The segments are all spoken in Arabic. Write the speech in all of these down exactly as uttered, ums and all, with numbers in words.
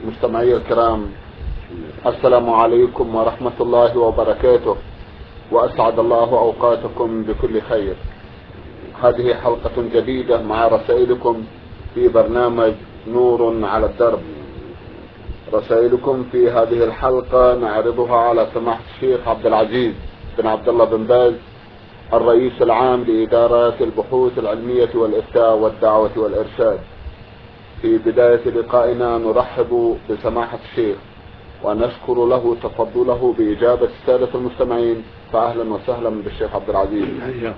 مستمعي الكرام، السلام عليكم ورحمة الله وبركاته، وأسعد الله أوقاتكم بكل خير. هذه حلقة جديدة مع رسائلكم في برنامج نور على الدرب. رسائلكم في هذه الحلقة نعرضها على سماحة الشيخ عبد العزيز بن عبد الله بن باز، الرئيس العام لإدارات البحوث العلمية والإفتاء والدعوة والإرشاد. في بداية لقائنا نرحب بسماحة الشيخ ونشكر له تفضله بإجابة السادة المستمعين، فأهلا وسهلا بالشيخ عبد العزيز.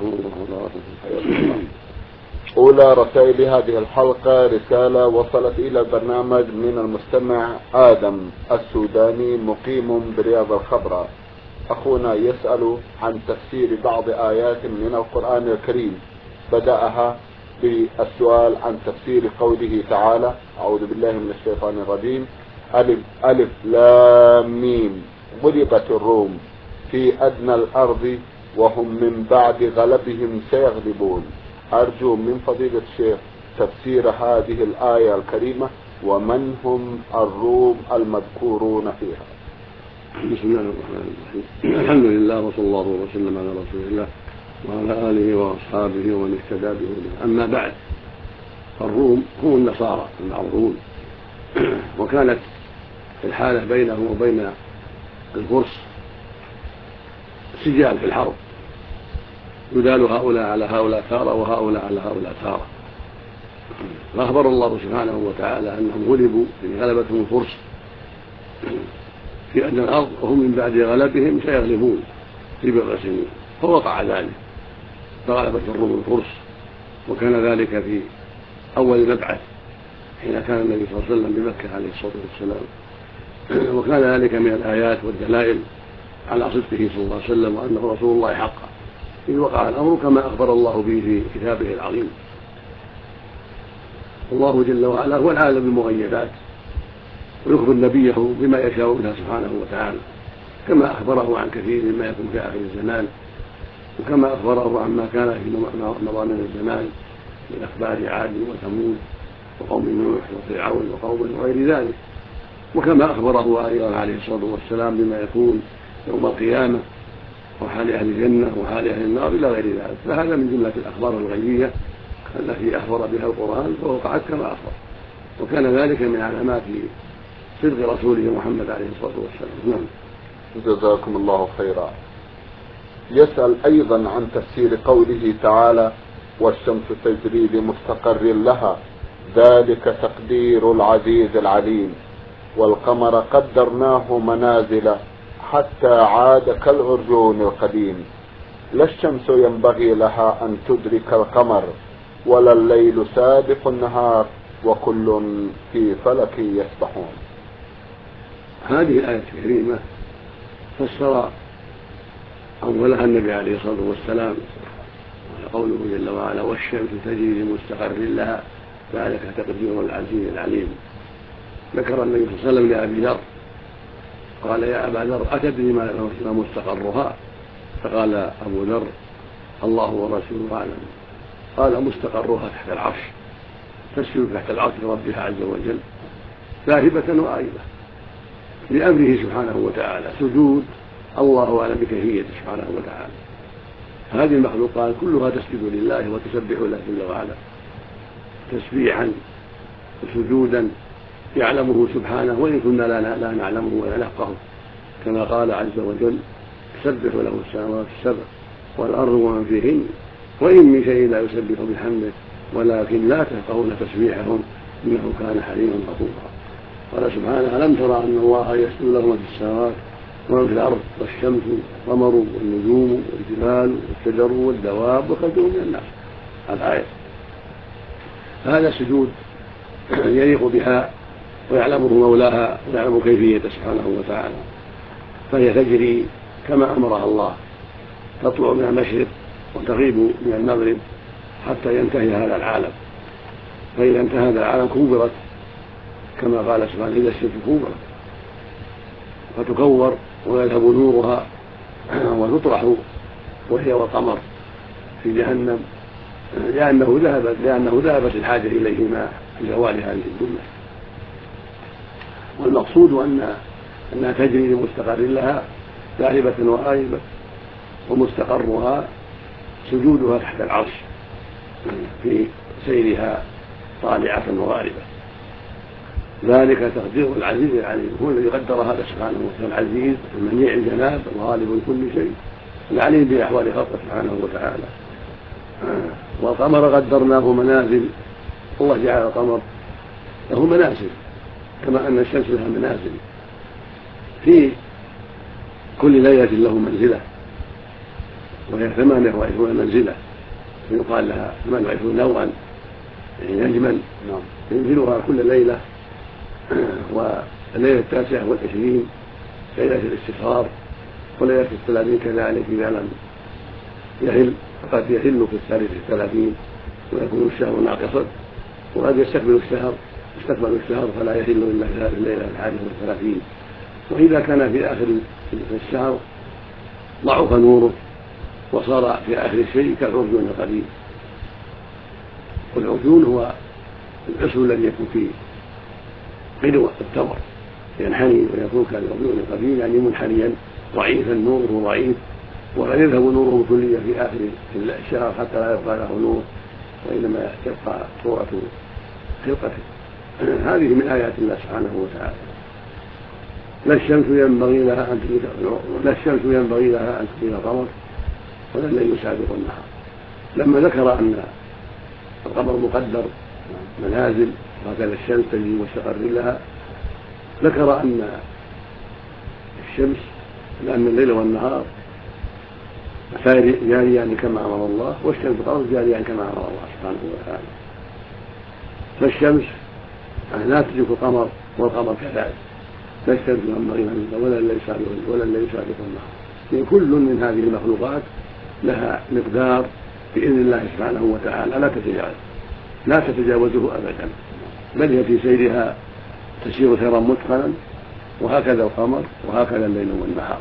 أولى رسائل هذه الحلقة رسالة وصلت إلى البرنامج من المستمع آدم السوداني مقيم برياض الخضراء. أخونا يسأل عن تفسير بعض آيات من القرآن الكريم، بدأها بالسؤال عن تفسير قوله تعالى: أعوذ بالله من الشيطان الرجيم، ألف, ألف لام ميم غلبت الروم في أدنى الأرض وهم من بعد غلبهم سيغلبون. أرجو من فضيلة الشيخ تفسير هذه الآية الكريمة، ومن هم الروم المذكورون فيها. بسم الله الرحمن الرحيم. الحمد لله وصلى الله وسلم على رسول الله وعلى آله وأصحابه ومن اهتدى بهداه. أما بعد، الروم هم النصارى المعروفون، وكانت الحالة بينهم وبين الفرس سجال في الحرب، يدال هؤلاء على هؤلاء تارة وهؤلاء على هؤلاء تارة. فأخبر الله سبحانه وتعالى أنهم غلبوا في غلبتهم الفرس في أدنى الأرض وهم من بعد غلبهم سيغلبون في بضع سنين، فوقع ذلك، فغلبت الروم الفرس. وكان ذلك في أول مبعث حين كان النبي صلى الله عليه وسلم بمكة عليه الصلاة والسلام، وكان ذلك من الآيات والدلائل على صدقه صلى الله عليه وسلم وأنه رسول الله حقا، إذ وقع الأمر كما أخبر الله به في كتابه العظيم. الله جل وعلا هو العالم بالمغيبات، ويخبر نبيه بما يشاء منها سبحانه وتعالى، كما أخبره عن كثير مما يكون في آخر الزمان، وكما أخبره عما كان في مضامن الزمان من أخبار عاد وثمود وقوم نوح وفرعون وقوم وغير ذلك، وكما أخبره أيضا عليه الصلاة والسلام بما يكون يوم القيامة وحال أهل الجنة وحال أهل النار إلى غير ذلك. فهذا من جملة الأخبار الغيبية التي أخبر بها القرآن فوقعت كما أخبر، وكان ذلك من علامات صدق رسوله محمد عليه الصلاة والسلام. جزاكم الله خيرا. يسأل أيضا عن تفسير قوله تعالى: والشمس تجري لمستقر لها ذلك تقدير العزيز العليم، والقمر قدرناه منازل حتى عاد كالعرجون القديم، لا الشمس ينبغي لها أن تدرك القمر ولا الليل سابق النهار وكل في فلك يسبحون. هذه الآية الكريمة فسر أولها النبي عليه الصلاة والسلام قوله جل وعلا: والشمس تجري لمستقر لها ذلك تقدير العزيز العليم. ذكر النبي صلى الله عليه وسلم لأبي ذر قال: يا أبا ذر أتدري ما مستقرها؟ فقال أبو ذر: الله ورسوله أعلم. قال: مستقرها تحت العرش، تسجد تحت العرش ربها عز وجل ذاهبة وآيبة لأمره سبحانه وتعالى، سجود الله أعلم بكيفيته سبحانه وتعالى. هذه المخلوقات كلها تسجد لله وتسبح له جل وعلا تسبيحا وسجودا يعلمه سبحانه، وإن كنا لا نعلمه ولا نفقهه، كما قال عز وجل: تسبح له السماوات السبع والأرض ومن فيهن وإن من شيء لا يسبح بحمده ولكن لا تفقهون تسبيحهم إنه كان حليما غفورا. قال سبحانه: ألم ترى أن الله يسجد له من في السماوات ومن في الأرض والشمس والقمر والنجوم والجبال والشجر والدواب وكثير من الناس. الآية. هذا سجود يليق بها ويعلمه مولاها ويعلم كيفيته سبحانه وتعالى، فهي تجري كما أمرها الله، تطلع من المشرق وتغيب من المغرب حتى ينتهي هذا العالم، فإذا انتهى هذا العالم كبرت كما قال سبحانه: إذا الشمس كبرت، فتكور ويذهب نورها وتطرح وهي والقمر في جهنم، لأنه ذهبت لأنه ذهبت الحاجة إليهما في زوال هذه الدنيا. والمقصود أن أنها تجري لمستقر لها ذاهبة وآيبة، ومستقرها سجودها تحت العرش في سيرها طالعة وغاربة. ذلك تقدير العزيز العليم، هو الذي قدر هذا سبحانه وتعالى، العزيز المنيع الجناب الغالب لكل شيء العليم بأحوال خلقه سبحانه وتعالى. والقمر قدرناه منازل، الله جعل القمر له منازل كما أن الشمس لها منازل، في كل ليلة له منزلة، وهي ثمانية وعشرون منزلة، ويقال لها ثمانية وعشرون نوعا، يعني نجما ينزلها كل ليلة. والليلة التاسعة والعشرين ليلة الاستخار، وليلة الثلاثين كذلك إذا لم يهل فقد يهل في الثالث الثلاثين ويكون الشهر ناقصا، وقد يستقبل الشهر استقبل الشهر فلا يهل إلا في هذه الليلة الحادية والثلاثين. وإذا كان في آخر الشهر ضعف نوره وصار في آخر الشيء كالعرجون القديم. والعرجون هو العسر الذي يكون فيه قدوة التمر ينحني ويكون كالعرجون القديم، يعني منحنيا ضعيفا نوره ضعيف، ولا يذهب نوره كليا في آخر الشهر حتى لا يبقى له نور، وإنما يبقى صورة خلقته. هذه من آيات الله سبحانه وتعالى. لا الشمس ينبغي لها أن تدرك لا الشمس ينبغي لها أن تدرك القمر ولا الليل يسابق النهار. لما ذكر أن القمر مقدر منازل وهكذا الشمس تجري مستقر لها، ذكر أن الشمس لأن الليل والنهار جاريان كما أمر الله، والشمس والقمر جاريان كما أمر الله سبحانه وتعالى. فالشمس لا تدرك القمر والقمر كذلك، لا الشمس ينبغي لها ولا الليل يسابق النهار، يعني كل من هذه المخلوقات لها مقدار بإذن الله سبحانه وتعالى لا تتجاوز لا تتجاوزه أبدا، بل هي في سيرها تسير سيرا متقنا، وهكذا القمر وهكذا الليل والنهار.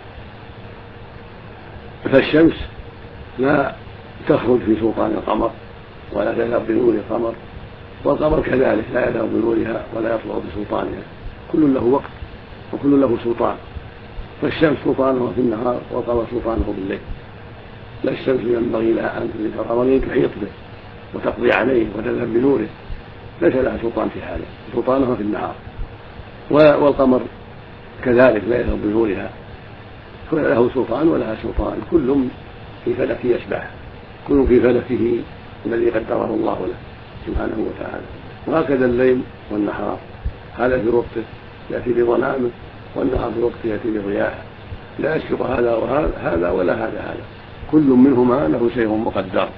فالشمس لا تخرج في سلطان القمر ولا تذهب بنور القمر، والقمر كذلك لا يذهب بنورها ولا يطلع بسلطانها، كل له وقت وكل له سلطان. فالشمس سلطانه في النهار والقمر سلطانه بالليل. لا الشمس ينبغي لها أن تدرك القمر تحيط به وتقضي عليه وتذهب بنوره، ليس لها سلطان في حاله، سلطانها في النهار. والقمر كذلك لا يذهب بنورها، له سلطان ولها سلطان، كل في فلك يسبح، كل في فلكه الذي قدره الله له سبحانه وتعالى. وهكذا الليل والنهار، هذا في وقته يأتي بظلامه، والنهار في وقته يأتي بضياءه، لا يسبق هذا وهذا ولا هذا هذا، كل منهما له شيء مقدر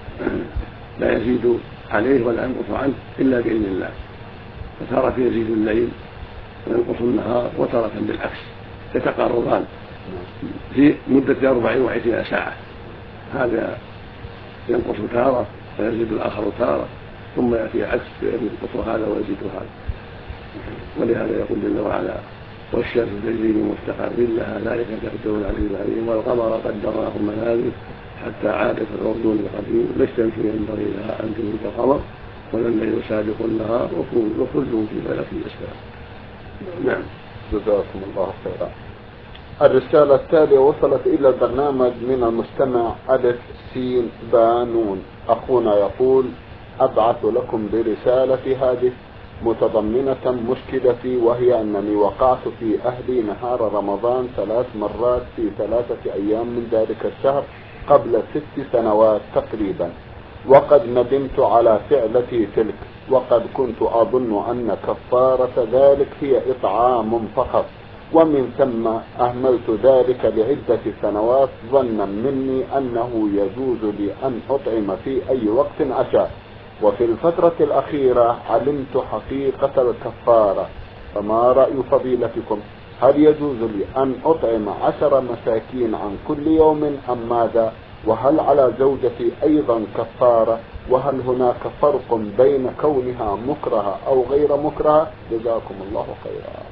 لا يزيد عليه ولا ينقص عنه إلا بإذن الله. فتارة يزيد الليل وينقص النهار، وتارة بالعكس يتقاربان في مدة أربع وعشرين ساعة، هذا ينقص تارة ويزيد الآخر تارة، ثم يأتي عكس ينقص هذا ويزيد هذا. ولهذا يقول جل وعلا: والشمس تجري لمستقر لها ذلك تقدير العزيز العليم، والقمر قدرناه منازل حتى عاد كالعرجون القديم، لا الشمس ينبغي لها أن تدرك القمر ولا الليل يسابق النهار وكل في فلك يسبح. نعم. جزاكم الله خيرا. الرسالة التالية وصلت إلى البرنامج من المستمع ألف سين بانون. أخونا يقول: أبعث لكم برسالة في هذه متضمنة مشكلتي، وهي أنني وقعت في أهلي نهار رمضان ثلاث مرات في ثلاثة أيام من ذلك الشهر قبل ست سنوات تقريبا، وقد ندمت على فعلتي تلك، وقد كنت أظن أن كفارة ذلك هي إطعام فقط، ومن ثم أهملت ذلك لعدة سنوات ظنا مني أنه يجوز لي أن أطعم في أي وقت أشاء. وفي الفترة الأخيرة علمت حقيقة الكفارة، فما رأي فضيلتكم؟ هل يجوز لي أن أطعم عشر مساكين عن كل يوم أم ماذا؟ وهل على زوجتي أيضا كفارة؟ وهل هناك فرق بين كونها مكرهة أو غير مكرهة؟ جزاكم الله خيرا.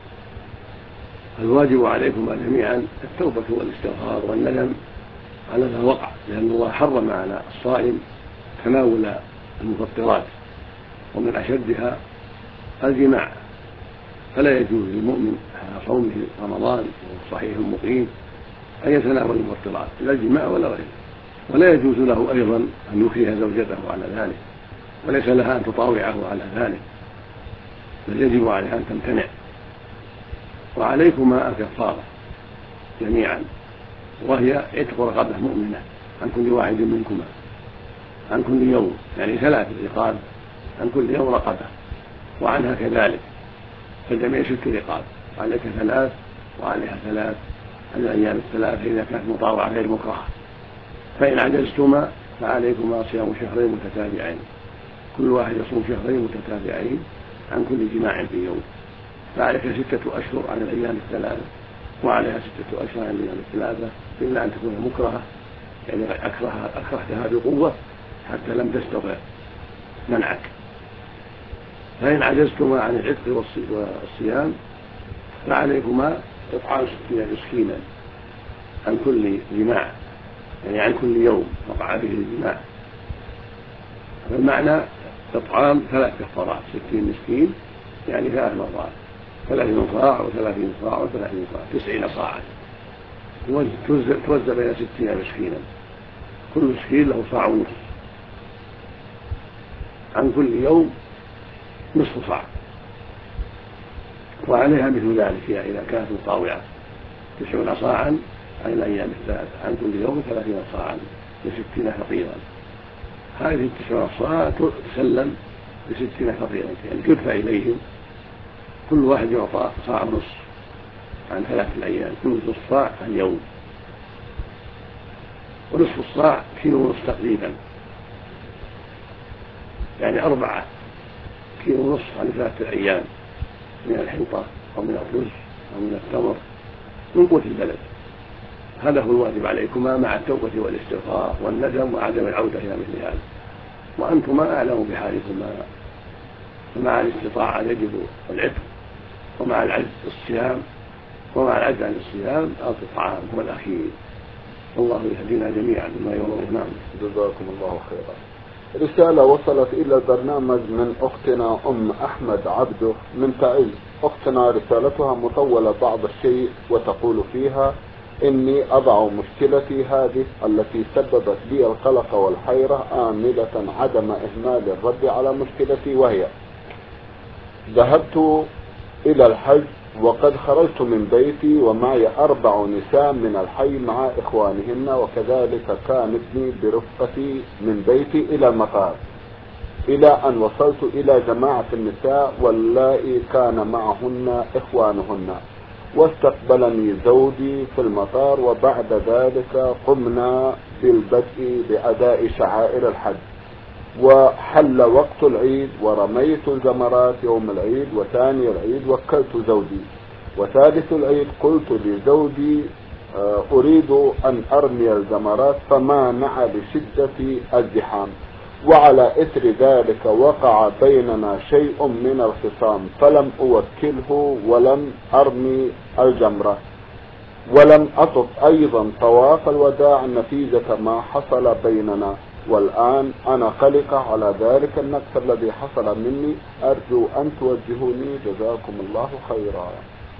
الواجب عليكم جميعا التوبة والاستغفار والندم على ما وقع، لأن الله حرم على الصائم تناول المفطرات، ومن أشدها الجماع، فلا يجوز للمؤمن على صومه رمضان صحيح مقيم أن يتناول المفطرات لا الجماع ولا غيره، ولا يجوز له أيضا أن يكره زوجته على ذلك، وليس لها أن تطاوعه على ذلك، بل يجب عليها أن تمتنع. وعليكما الكفارة جميعا، وهي عتق رقبة مؤمنة عن كل واحد منكما عن كل يوم، يعني ثلاث رقاب عن كل يوم رقبة، وعنها كذلك فالجميع ست رقاب، عليك ثلاث وعليها ثلاث عن الأيام الثلاثة إذا كانت مطاوعة غير مكرهة. فإن عجزتما فعليكما صيام شهرين متتابعين، كل واحد يصوم شهرين متتابعين عن كل جماع في يوم، فعليك ستة أشهر عن الأيام الثلاثة وعليها ستة أشهر عن الأيام الثلاثة، إلا أن تكون مكرهة يعني أكره أكرهتها بقوة حتى لم تستطع منعك. فإن عجزتما عن العتق والصيام فعليكما إطعام ستين مسكينا عن كل جماع، يعني عن كل يوم وقع به الجماع. فالمعنى إطعام ثلاث كفارات، ستين مسكين يعني ثلاث مرات، ثلاثين صاع وثلاثين صاع وثلاثين صاع، تسعين صاعا توزع بين ستين مسكينا، كل مسكين له صاع ونصف، عن كل يوم نصف صاع، وعليها مثل ذلك إذا كانت مطاوعة تسعون صاعا عن الأيام الثلاثة عن كل يوم ثلاثين صاعا لستين فقيرا. هذه التسعون صاع تسلم لستين فقيرا، يعني تدفع إليهم كل واحد يعطى صاع ونصف عن ثلاثة الأيام، كل نصف صاع عن يوم، ونصف الصاع كيلو ونصف تقريبا، يعني أربعة كيلو ونصف عن ثلاثة الأيام من الحنطة أو من الرز أو من التمر من قوت البلد. هذا هو الواجب عليكما مع التوبة والاستغفار والندم وعدم العودة إلى مثل هذا، وأنتما أعلم بحالكما. فمع الاستطاعة يجب العتق، ومع العجز الصيام، ومع العجز عن الصيام الطعام هو الأخير. الله يهدينا جميعا بما يرضيه. نعم. جزاكم الله خيرا. رسالة وصلت إلى البرنامج من أختنا أم أحمد عبده من تعز. أختنا رسالتها مطولة بعض الشيء، وتقول فيها: إني أضع مشكلتي هذه التي سببت لي القلق والحيرة آملة عدم إهمال الرد على مشكلتي، وهي: ذهبت إلى الحج وقد خرجت من بيتي ومعي أربع نساء من الحي مع إخوانهن، وكذلك كان ابني برفقتي من بيتي إلى المطار، إلى أن وصلت إلى جماعة النساء واللائي كان معهن إخوانهن، واستقبلني زوجي في المطار، وبعد ذلك قمنا بالبدء بأداء شعائر الحج، وحل وقت العيد ورميت الجمرات يوم العيد، وثاني العيد وكلت زوجي، وثالث العيد قلت لزوجي أريد أن أرمي الجمرات فمانع لشدة الزحام، وعلى إثر ذلك وقع بيننا شيء من الخصام، فلم أوكله ولم أرمي الجمرة ولم أطف أيضا طواف الوداع نتيجة ما حصل بيننا، والآن أنا قلقة على ذلك النقص الذي حصل مني، أرجو أن توجهوني جزاكم الله خيرا.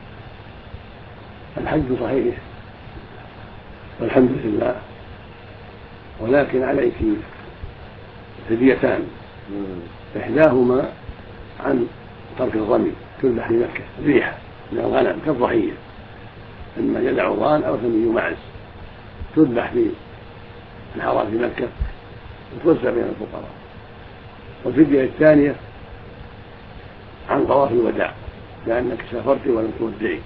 الحج صحيح والحمد لله، ولكن عليك فديتان، إحداهما عن ترك الرمي، تذبح في مكة ذبيحة من الغنم كالضحية، إما جدع ضان أو ثني معز، تذبح في الحرام في مكة وتوزع بين الفقراء. والفدية الثانية عن طواف الوداع، لأنك سافرت ولم تودعي.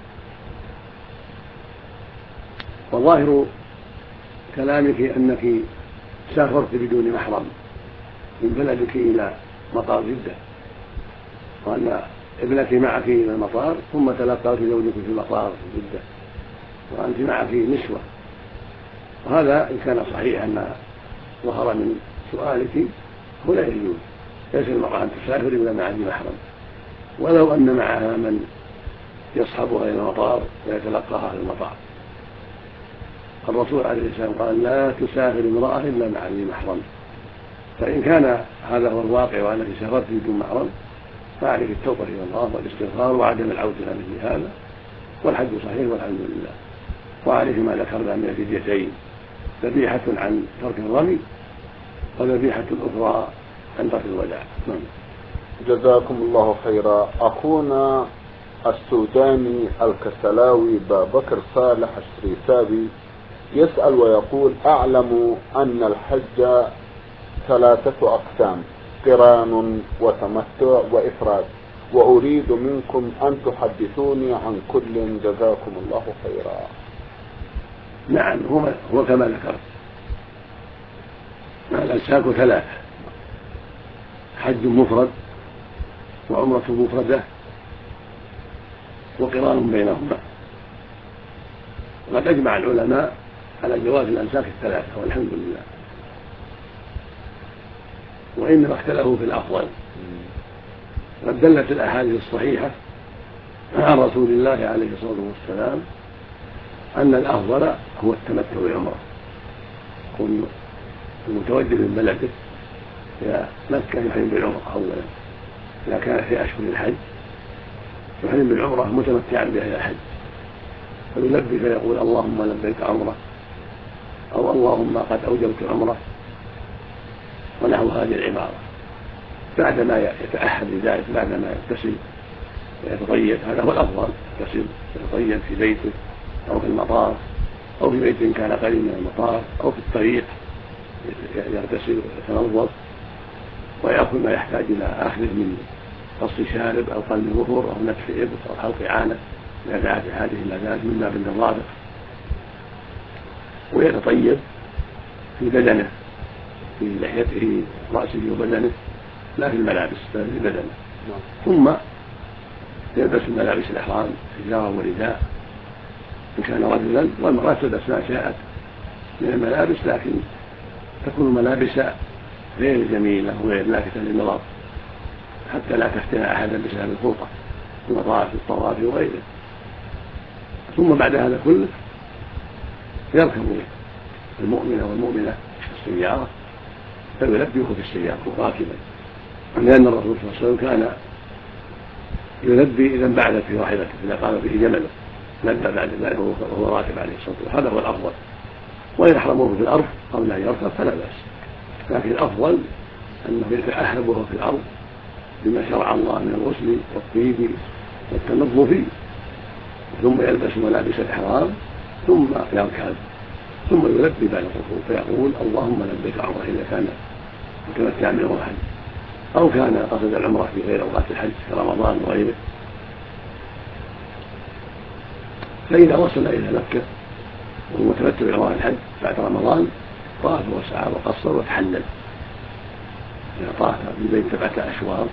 وظاهر كلامك أنك سافرت بدون محرم من بلدك إلى مطار جدة، وأن ابنك معك إلى المطار، ثم تلقاك زوجك في المطار في جدة وأنت معك نسوة. وهذا إن كان صحيحا ما ظهر من سؤالك ولا يجوز، ليس المرأة أن تسافر إلا مع ذي محرم، ولو أن معها من يصحبها إلى المطار ويتلقاها في المطار. الرسول عليه السلام قال: لا تسافر امرأة إلا مع ذي محرم. فإن كان هذا هو الواقع وأنك سافرت بدون محرم فعليك التوبة إلى الله والاستغفار وعدم العودة إلى مثل هذا، والحج صحيح والحمد لله. وعليه ما ذكرنا من الفديتين، ذبيحة عن ترك الرمي وذبيحة أخرى عن ترك الوداع. جزاكم الله خيرا. أخونا السوداني الكسلاوي بكر صالح الشريسابي يسأل ويقول: أعلم أن الحج ثلاثة أقسام: قران وتمتع وإفراد، وأريد منكم أن تحدثوني عن كل، جزاكم الله خيرا. نعم، هو, هو كما ذكر، الأنساك ثلاثة: حج مفرد وعمرة مفردة وقران بينهما. وقد أجمع العلماء على جواز الأنساك الثلاثة والحمد لله، وإنما اختلفوا في الأفضل. قد دلت الأحاديث الصحيحة عن رسول الله عليه الصلاة والسلام أن الأفضل هو التمتع بعمرة، يكون المتوجه من بلده إلى مكة يحرم بالعمرة أولا إذا كان في أشهر الحج، يحرم بالعمرة متمتعا بها إلى الحج، فيلبي فيقول: اللهم لبيك عمرة، أو اللهم قد أوجبت عمرة، ونحو هذه العبارة، بعدما يتأهل لذلك، بعدما يغتسل ويتطيب. هذا هو الأفضل، يغتسل ويتطيب في بيته أو في المطار أو في بيت كان قريب من المطار أو في الطريق، يغتسل ويتنظف ويأخذ ما يحتاج إلى أخذه من قص شارب أو قلم ظهور أو نتف إبط أو حلق عانة إذا دعت هذه إلى ذلك من باب النظافة، ويتطيب في بدنه، في لحيته رأسه وبدنه، لا في الملابس بل في بدنه. ثم يلبس ملابس الإحرام، حجارة ورداء إن كان رجلا، والمرأة تلبس ما شاءت من الملابس، لكن تكون ملابس غير جميلة وغير لافتة للنظر حتى لا تفتن أحدا بسبب الخلطة في المطاف في الطواف وغيره. ثم بعد هذا كله يركب المؤمن والمؤمنة في السيارة فيلبيه في السيارة راكبا، لأن الرسول صلى الله عليه وسلم كان يلبي إذا بعد في راحلته إذا قام به جمله، لبى بعد ذلك وهو راكب عليه الصلاة والسلام. هذا هو الأفضل، وإن أحرموه في الأرض قبل أن يركب فلا بأس، لكن الأفضل أنه يتأهب وهو في الأرض بما شرع الله من الغسل والطيب والتنظف، ثم يلبس ملابس الإحرام ثم يركب، ثم يلبي بعد الركوع فيقول: اللهم لبيك عمرة، إذا كان متمتعا من الحج أو كان قصد العمرة في غير أوقات الحج كرمضان وغيره. فإذا وصل إلى مكة وهو متمتع بعمرة الحج بعد رمضان طاف وسعى وقصر وتحلل. إذا طاف بالبيت سبعة أشواط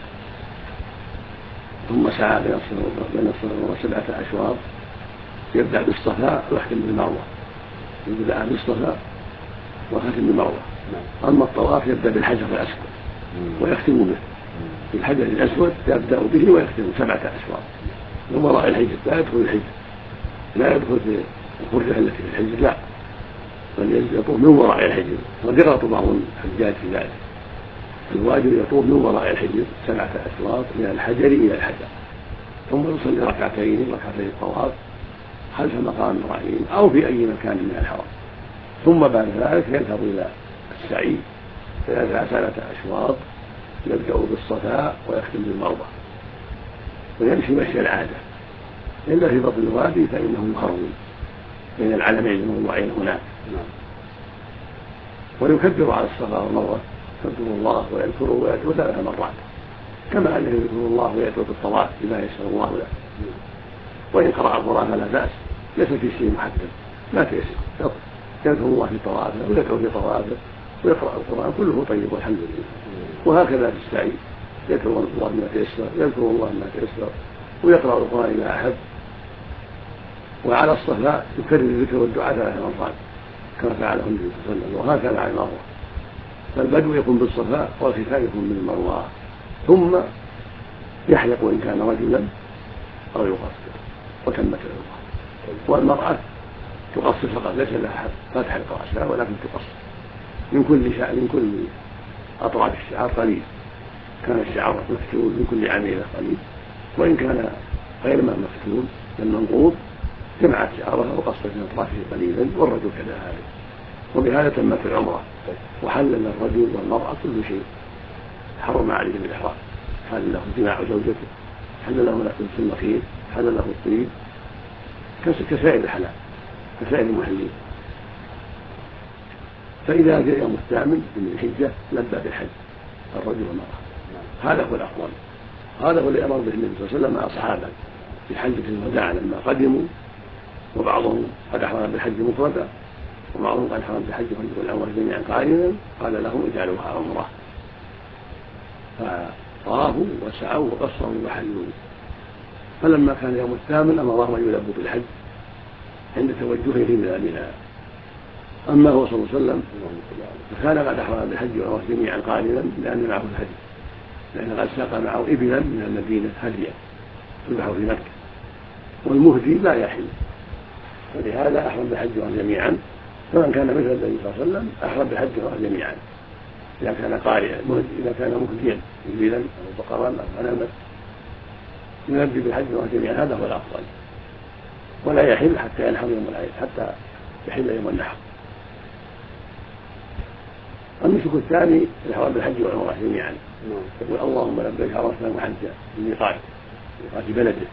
ثم سعى بين الصفا وسبعة أشواط، يبدأ بالصفا ويختم بالمروة، يبدأ بالصفا ويختم بالمروة. أما الطواف يبدأ بالحجر الأسود ويختم به، بالحجر الأسود يبدأ به ويختم سبعة أشواط من وراء الحجر، لا يدخل الحجر، لا يدخل في الخرجة التي في الحجر، لا، بل يطوف من وراء الحجر. قد يغلط بعض الحجاج في ذلك، الواجب يطوف من وراء الحجر سبعة أشواط من الحجر إلى الحجر، ثم يصلي ركعتين ركعتين الطواف خلف مقام إبراهيم أو في أي مكان من الحرم، ثم بعد ذلك يذهب إلى السعي فيسعى ثلاثة أشواط، يبدأ بالصفا ويختم بالمروة ويمشي مشي العادة، إلا في بطن الوادي فإنه يخرم بين العلمين الموضوعين هناك، ويكبر على الصفا والمروة، يذكر الله ويذكره ويذكره ثلاث مرات، كما أنه يذكر الله ويذكر الطواف بما يسر الله له. وإن قرأ القرآن فلا بأس، ليس في شيء محدد، لا تيسر، يذكر الله في طوافه ويذكر في طوافه ويقرأ القرآن كله طيب والحمد لله. وهكذا في السعي يذكر الله ما تيسر، يذكر الله ما تيسر ويقرأ القرآن إذا أحب. وعلى الصفا يكرر الذكر والدعاء ثلاث مرات كما فعله النبي صلى الله عليه وسلم، وهكذا على المروة. فالبدو يكون بالصفا والختان يكون بالمروة، ثم يحلق إن كان رجلا أو يقصر وتمت العمرة. والمرأة تقصر فقط، ليس لها فتح رأسها ولكن تقصر من كل شعر، من كل أطراف الشعر قليل، كان الشعر مفتول من كل عام إلى قليل، وإن كان غير ما مفتول المنقوط جمعت شعرها وقصت من أطرافه قليلا، والرجل كذلك. وبهذا تمت العمرة، وحلل الرجل والمرأة كل شيء حرم عليه بالإحرام. حل له جماع زوجته، حل له لبس المخيط، حل له الطيب كسائر الحلال كسائر المحلين. فإذا جاء يوم الثامن من الحجة لبى بالحج الرجل والمرأة، هذا هو الأفضل، هذا هو اللي أمر به النبي صلى الله عليه وسلم مع أصحابه في حجة الوداع لما قدموا، وبعضهم قد أحرم بالحج مفردا وبعضهم قد أحرم بالحج والعمرة جميعا قارنا، قال لهم اجعلوها عمرة، فطافوا وسعوا وقصروا وحلوا. فلما كان يوم الثامن أمرهم أن يلبوا بالحج عند توجهه إلى منى. أما هو صلى الله عليه وسلم فكان قد أحرم بالحج والعمرة جميعا قارنا لأن معه الهدي، لأن قد ساق معه إبلا من المدينة هديا تذبح في مكة، والمهدي لا يحل، ولهذا أحرم بالحج والعمرة جميعا. فمن كان مثل النبي صلى الله عليه وسلم أحرم بالحج والعمرة جميعا إذا كان قارئا، إذا كان مهديا إبلا أو بقرا أو غنما يلبي بالحج والعمرة جميعا، هذا هو الأفضل، ولا يحل حتى ينحر يوم العيد، حتى يحل يوم النحر. النسك الثاني الإحرام بالحج والعمرة جميعا، يقول اللهم لبيك عمرة وحجا من ميقات ميقات بلده،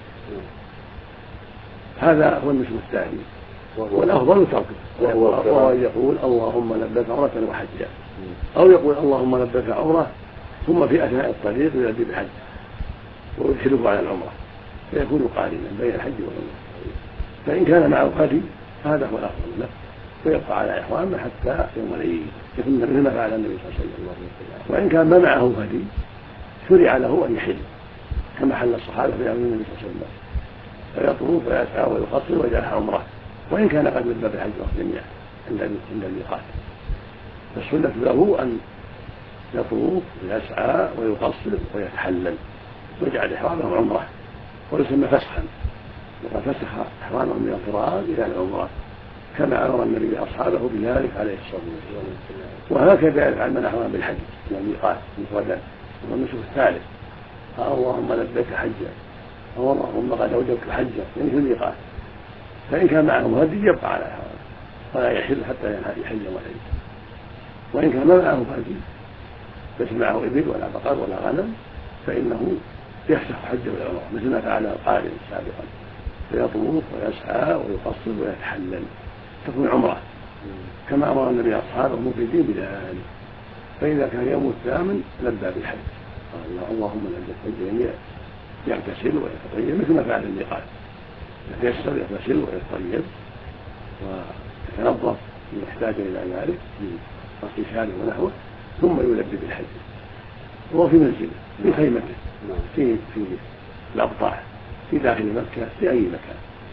هذا هو النسك الثاني، والأفضل تركه، وهو يقول اللهم لبيك عمرة وحجا، أو يقول اللهم لبيك عمرة ثم في أثناء الطريق يلبي بالحج ويدخله على العمرة فيكون قارنا بين الحج والعمرة. فإن كان معه هدي هذا هو الأفضل له، ويبقى على إحرامه حتى يوم العيد يكون مثل ما فعل النبي صلى الله عليه وسلم. وإن كان ما معه هدي شرع له أن يحل كما حل الصحابة في عهد النبي صلى الله عليه وسلم، فيطوف ويسعى ويقصر ويجعلها عمرة، وإن كان قد لبى بالحج جميعا عند الميقات. فالسنة له أن يطوف ويسعى ويقصر ويتحلل ويجعل إحرامه عمرة، ويسمى فسخا، وقد فسخ إحرامه من القرآن إلى العمرة كما أمر النبي أصحابه بذلك عليه الصلاة والسلام. وهكذا يفعل من أحرم بالحج من الميقات مفردا، والنسك الثالث اللهم لبيك حجا أو اللهم قد أوجبت حجا يعني في الميقات. فإن كان معه هدي يبقى على إحرامه ولا يحل حتى يحل يوم العيد. وإن كان ما معه هدي ليس معه إبل ولا بقر ولا غنم فإنه يفسخ حجه والعمرة مثل ما فعل القارئ سابقا، فيطوف ويسعى ويقصر ويتحلل تكون عمرة كما أمر النبي أصحابه مفيدين بذلك. فإذا كان يوم الثامن لبى بالحج قال اللهم لبيك حجا يعني يغتسل ويتطيب مثل ما فعل الميقات، يتيسر يغتسل ويتطيب ويتنظف إن احتاج إلى ذلك من غسل شعره ونحوه، ثم يلبي بالحج وهو في منزله في خيمته في في الأبطاح في داخل مكة في أي مكان،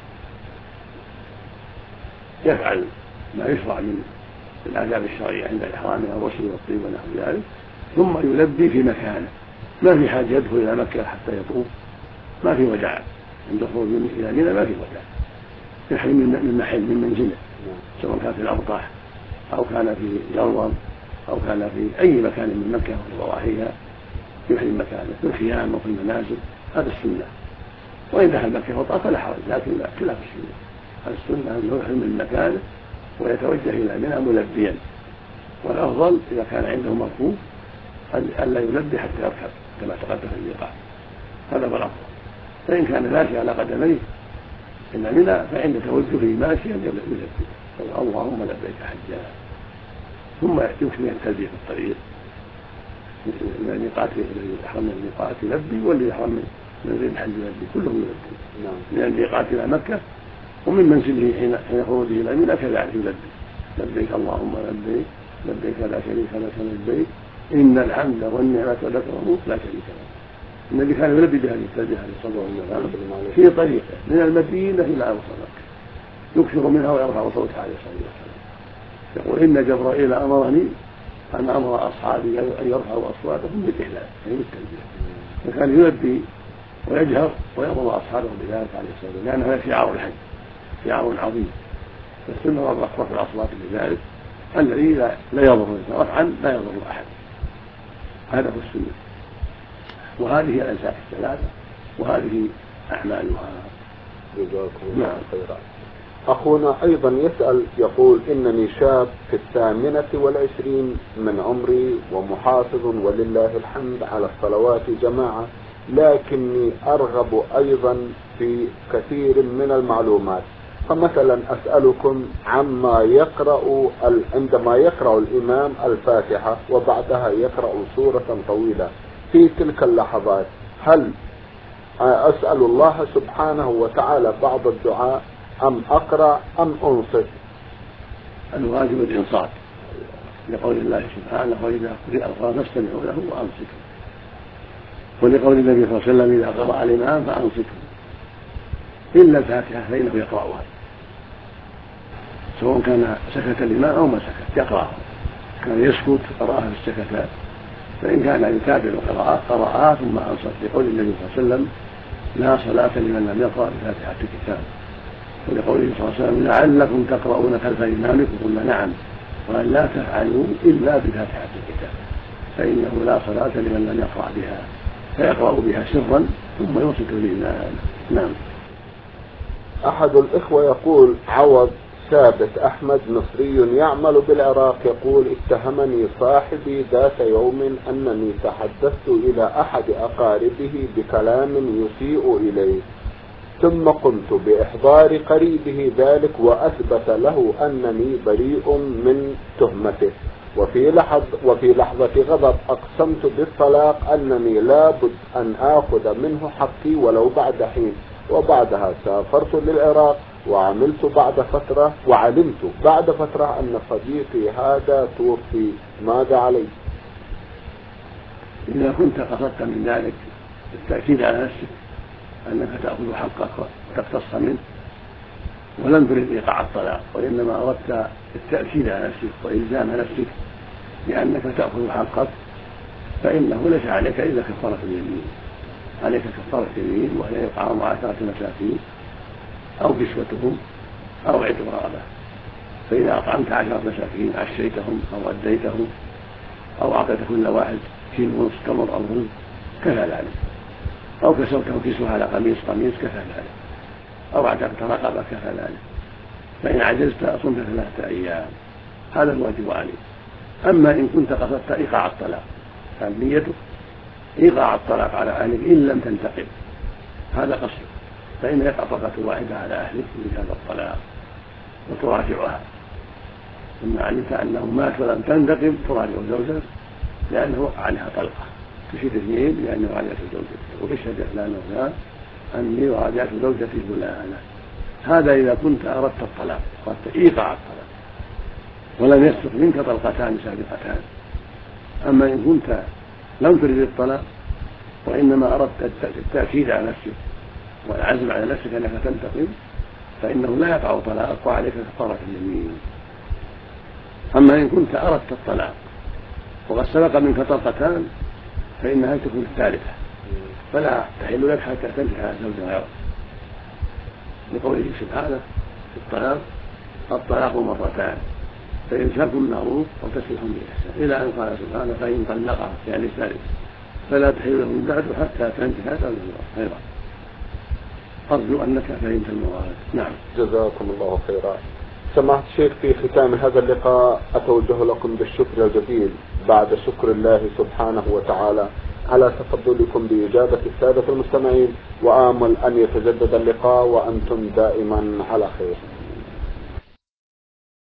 يفعل ما يشرع من الآداب الشرعية عند إحرامها والغسل والطيب ونحو ذلك، ثم يلبي في مكانه، ما في حاجة يدخل إلى مكة حتى يطوف، ما في وداع عند الخروج إلى منى، ما في وداع، يحرم من محل من منزله سواء كان في الأبطاح أو كان في جرم أو كان في أي مكان من مكة وفي ضواحيها يحرم مكانه في الخيام وفي المنازل، هذا السنة. وإن دخل مكة وطاف فلا حرج، لكن لا خلاف السنة، السنة أنه يحرم من مكانه ويتوجه إلى منى ملبيا، والأفضل إذا كان عنده مركوب ألا يلبي حتى يركب كما تقدم في الميقات، هذا هو الأفضل. فإن كان ماشي على قدميه إلى منى فعند توجهه ماشيا يلبي اللهم لبيك حجا، ثم يكمل التلبية في الطريق من الميقات الذي يحرم من الميقات يلبي، والذي يحرم من غير الحج يلبي، كلهم يلبي من الميقات إلى مكة ومن منزله حين حين خروجه إلى منى كذلك يلبي لبيك اللهم لبيك لبيك لا شريك لك لبيك إن الحمد والنعمة لك والملك لا شريك لك. النبي كان يلبي بهذه التلبية عليه الصلاة والسلام في طريقه من المدينة إلى أقصى مكة، يكثر منها ويرفع صوته عليه الصلاة والسلام، يقول إن جبرائيل أمرني أن أمر أصحابي أن يرفعوا أصواتهم بالإحلال يعني بالتلبية، فكان يلبي ويجهر ويأمر أصحابه بذلك عليه الصلاة والسلام، لأن هذا شعار الحج شعار عظيم، فالسنة رفع الأصوات بذلك الذي لا يضر رفعا لا يضر أحد، هذا هو السنة. وهذه الأنساك الثلاثة وهذه أعمالها. جزاكم الله خيرا. أخونا أيضا يسأل يقول إنني شاب في الثامنة والعشرين من عمري ومحافظ ولله الحمد على الصلوات جماعة، لكني أرغب أيضا في كثير من المعلومات. فمثلا أسألكم عما يقرأ عندما يقرأ الإمام الفاتحة وبعدها يقرأ سورة طويلة، في تلك اللحظات هل أسأل الله سبحانه وتعالى بعض الدعاء أم أقرأ أم أنصت؟ الواجب الإنصات لقول الله سبحانه وإذا قرئ القرآن فاستمعوا له وأنصتوا، ولقول النبي صلى الله عليه وسلم إذا قرأ الإمام فأنصتوا، إلا الفاتحة فإنه يقرأها سواء كان سكت الإمام أو ما سكت يقرأها، كان يسكت قرأها في السكتات، فإن كان يتابع القراءات قرأها ثم أنصت، لقول النبي صلى الله عليه وسلم لا صلاة لمن لم يقرأ بفاتحة الكتاب، ولقوله صلى الله عليه وسلم لعلكم تقرؤون خلف إمامكم، قلنا نعم، وأن لا تفعلوا إلا بفاتحة الكتاب فإنه لا صلاة لمن لم يقرأ بها، فيقرأ بها سرا ثم ينصت للإمام. نعم. أحد الإخوة يقول عوض ثابت أحمد مصري يعمل بالعراق يقول اتهمني صاحبي ذات يوم أنني تحدثت إلى أحد أقاربه بكلام يسيء إليه، ثم قمت بإحضار قريبه ذلك وأثبت له أنني بريء من تهمته، وفي لحظة, وفي لحظة غضب أقسمت بالطلاق أنني لابد أن آخذ منه حقي ولو بعد حين، وبعدها سافرت للعراق وعملت بعد فترة وعلمت بعد فترة أن صديقي هذا توفي، ماذا علي؟ إذا كنت قصدت من ذلك التأكيد على نفسك أنك تأخذ حقك وتقتص منه ولم ترد إيقاع الطلاق، وإنما أردت التأكيد على نفسك وإلزام نفسك بأنك تأخذ حقك، فإنه ليس عليك إلا كفارة اليمين، عليك كفارة اليمين وهي إطعام عشرة مساكين أو كسوتهم أو عتق رقبة، فإذا أطعمت عشرة مساكين عشيتهم أو أديتهم أو أعطيت كل واحد كيلو ونصف تمر أو رز كفى ذلك، أو كسوته كسوة على قميص قميص كفى ذلك، أو اعتقت رقبة كفى ذلك، فإن عجزت أصمت ثلاثة أيام، هذا الواجب عليك. أما إن كنت قصدت إيقاع الطلاق كان نيتك إيقاع الطلاق على أهلك إن لم تنتقم، هذا قصدك، فإن يقع طلقة واحدة على أهلك من هذا الطلاق وتراجعها، ثم علمت أنه مات ولم تنتقم تراجع زوجك لأنه وقع عليها طلقة، تشهد اثنين لأنه راجعت زوجتي وتشهد فلان وفلان أني راجعت زوجتي فلانة. هذا إذا كنت أردت الطلاق، أردت إيقاع الطلاق ولم يسبق منك طلقتان سابقتان. أما إن كنت لم ترد الطلاق وإنما أردت التأكيد على نفسك والعزم على نفسك أنك تنتقم، فإنه لا يقع طلاق وعليك كفارة اليمين. أما إن كنت أردت الطلاق وقد سبق منك طلقتان فإنها تكون الثالثة، فلا تحل لك حتى تنكح زوجا غيره، لقوله سبحانه في الطلاق الطلاق مرتان فإمساك بالمعروف وتسريح بإحسان، إلى أن قال سبحانه فإن طلقها يعني الثالث فلا تحل له من بعد حتى تنكح زوجا غيره. أرجو أنك فهمت المراد. نعم. جزاكم الله خيرا. سماحة الشيخ، في ختام هذا اللقاء أتوجه لكم بالشكر الجزيل بعد شكر الله سبحانه وتعالى على تفضلكم بإجابة السادة المستمعين، وآمل أن يتجدد اللقاء وأنتم دائما على خير.